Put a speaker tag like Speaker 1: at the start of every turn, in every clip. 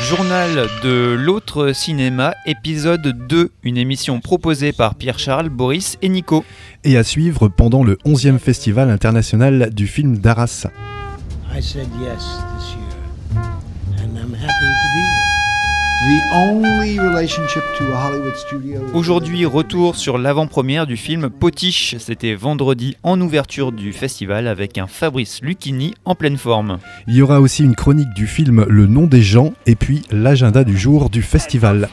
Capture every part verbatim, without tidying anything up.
Speaker 1: Journal de l'autre cinéma, épisode deux, une émission proposée par Pierre-Charles, Boris et Nico.
Speaker 2: Et à suivre pendant le onzième Festival international du film d'Arras.
Speaker 3: I said yes this year, and I'm happy to be here.
Speaker 4: The only relationship to a Hollywood studio.
Speaker 1: Aujourd'hui, retour sur l'avant-première du film Potiche. C'était vendredi en ouverture du festival avec un Fabrice Lucchini en pleine forme.
Speaker 2: Il y aura aussi une chronique du film Le nom des gens et puis l'agenda du jour du festival.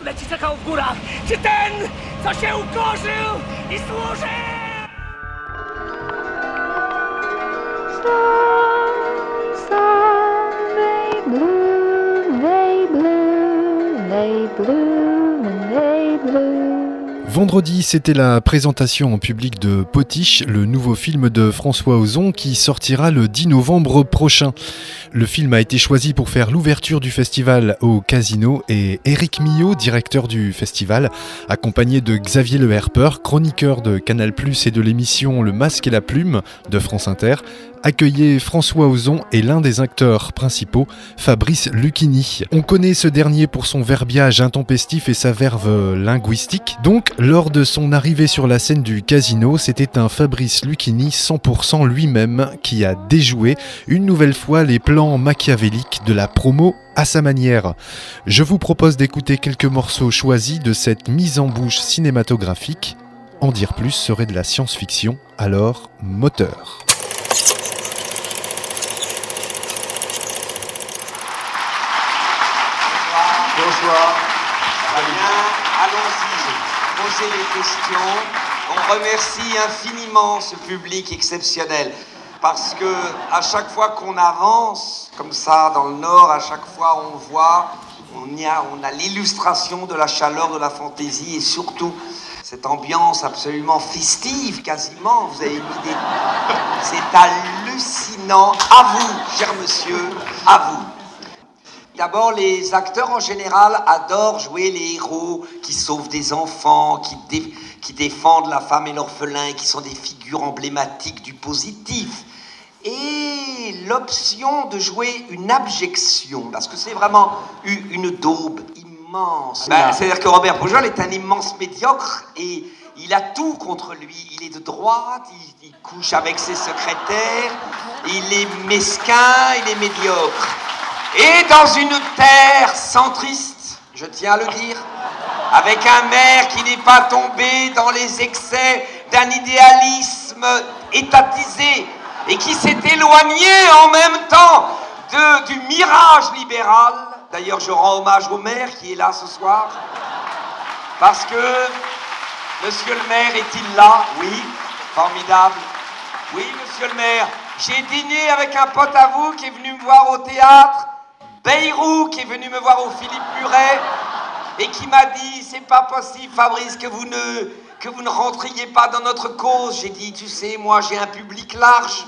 Speaker 2: Vendredi, c'était la présentation en public de Potiche, le nouveau film de François Ozon qui sortira le dix novembre prochain. Le film a été choisi pour faire l'ouverture du festival au Casino et Éric Millot, directeur du festival, accompagné de Xavier Le Herper, chroniqueur de Canal plus, et de l'émission Le Masque et la Plume de France Inter, accueillait François Ozon et l'un des acteurs principaux, Fabrice Lucchini. On connaît ce dernier pour son verbiage intempestif et sa verve linguistique. Donc, lors de son arrivée sur la scène du Casino, c'était un Fabrice Lucchini cent pour cent lui-même qui a déjoué une nouvelle fois les plans machiavéliques de la promo à sa manière. Je vous propose d'écouter quelques morceaux choisis de cette mise en bouche cinématographique. En dire plus serait de la science-fiction, alors moteur.
Speaker 5: Bonsoir. Très bien, allons-y. Posez les questions. On remercie infiniment ce public exceptionnel parce que à chaque fois qu'on avance comme ça dans le Nord, à chaque fois on voit, on y a, on a l'illustration de la chaleur, de la fantaisie et surtout cette ambiance absolument festive, quasiment. Vous avez mis des... C'est hallucinant. À vous, cher monsieur, à vous. D'abord, les acteurs en général adorent jouer les héros qui sauvent des enfants, qui, dé- qui défendent la femme et l'orphelin, qui sont des figures emblématiques du positif. Et l'option de jouer une abjection, parce que c'est vraiment une, une daube immense. Ben, c'est-à-dire que Robert Pujol est un immense médiocre et il a tout contre lui. Il est de droite, il, il couche avec ses secrétaires, il est mesquin, il est médiocre. Et dans une terre centriste, je tiens à le dire, avec un maire qui n'est pas tombé dans les excès d'un idéalisme étatisé et qui s'est éloigné en même temps de, du mirage libéral. D'ailleurs, je rends hommage au maire qui est là ce soir, parce que, monsieur le maire, est-il là? Oui, formidable. Oui, monsieur le maire, j'ai dîné avec un pote à vous qui est venu me voir au théâtre, Bayrou, qui est venu me voir au Philippe Muret et qui m'a dit « C'est pas possible, Fabrice, que vous ne, que vous ne rentriez pas dans notre cause. » J'ai dit « Tu sais, moi, j'ai un public large.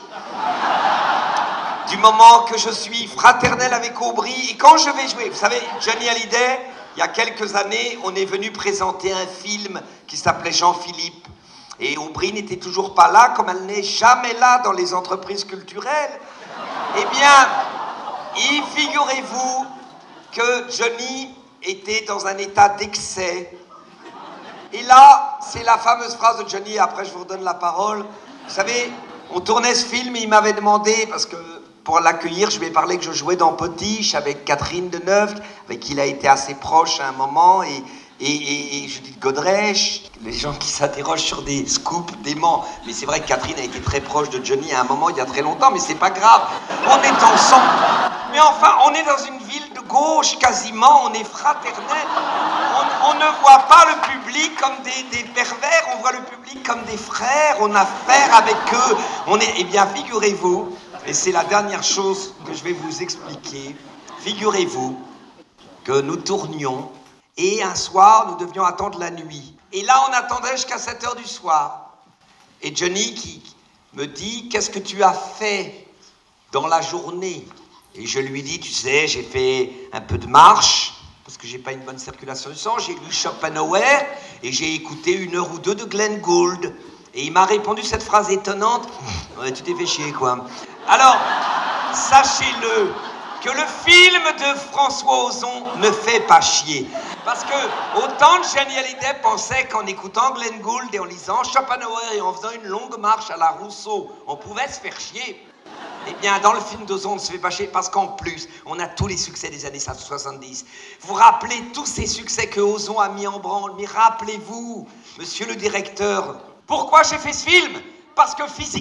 Speaker 5: Du moment que je suis fraternel avec Aubry, et quand je vais jouer... » Vous savez, Johnny Hallyday, il y a quelques années, on est venu présenter un film qui s'appelait Jean-Philippe. Et Aubry n'était toujours pas là, comme elle n'est jamais là dans les entreprises culturelles. Eh bien... Et figurez-vous que Johnny était dans un état d'excès. Et là, c'est la fameuse phrase de Johnny, après je vous redonne la parole. Vous savez, on tournait ce film et il m'avait demandé, parce que pour l'accueillir, je lui ai parlé que je jouais dans Potiche avec Catherine Deneuve, avec qui il a été assez proche à un moment, et, et, et, et Judith Godrèche, les gens qui s'interrogent sur des scoops déments. Mais c'est vrai que Catherine a été très proche de Johnny à un moment, il y a très longtemps, mais c'est pas grave, on est ensemble. Mais enfin, on est dans une ville de gauche, quasiment, on est fraternel. On, on ne voit pas le public comme des, des pervers, on voit le public comme des frères, on a affaire avec eux. On est, eh bien, figurez-vous, et c'est la dernière chose que je vais vous expliquer, figurez-vous que nous tournions, et un soir, nous devions attendre la nuit. Et là, on attendait jusqu'à sept heures du soir. Et Johnny qui me dit, qu'est-ce que tu as fait dans la journée? Et je lui dis, tu sais, j'ai fait un peu de marche, parce que j'ai pas une bonne circulation du sang, j'ai lu Schopenhauer, et j'ai écouté une heure ou deux de Glenn Gould. Et il m'a répondu cette phrase étonnante, ouais, tu t'es fait chier, quoi. Alors, sachez-le, que le film de François Ozon ne fait pas chier. Parce que autant de Johnny Hallyday pensait qu'en écoutant Glenn Gould et en lisant Schopenhauer et en faisant une longue marche à la Rousseau, on pouvait se faire chier. Eh bien, dans le film d'Ozon, on ne se fait pas chier parce qu'en plus, on a tous les succès des années soixante-dix. Vous rappelez tous ces succès que Ozon a mis en branle, mais rappelez-vous, monsieur le directeur, pourquoi j'ai fait ce film? Parce que physiquement,